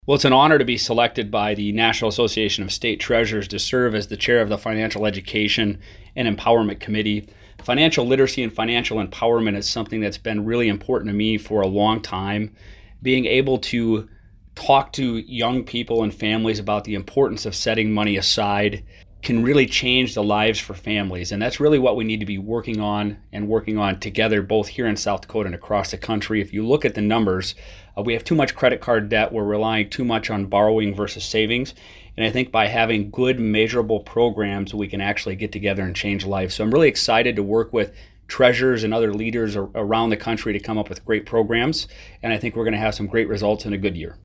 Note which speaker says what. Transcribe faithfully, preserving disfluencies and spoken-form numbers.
Speaker 1: Well, it's an honor to be selected by the National Association of State Treasurers to serve as the chair of the Financial Education and Empowerment Committee. Financial literacy and financial empowerment is something that's been really important to me for a long time. Being able to talk to young people and families about the importance of setting money aside can really change the lives for families. And that's really what we need to be working on and working on together, both here in South Dakota and across the country. If you look at the numbers, uh, we have too much credit card debt. We're relying too much on borrowing versus savings. And I think by having good, measurable programs, we can actually get together and change lives. So I'm really excited to work with treasurers and other leaders around the country to come up with great programs. And I think we're going to have some great results in a good year.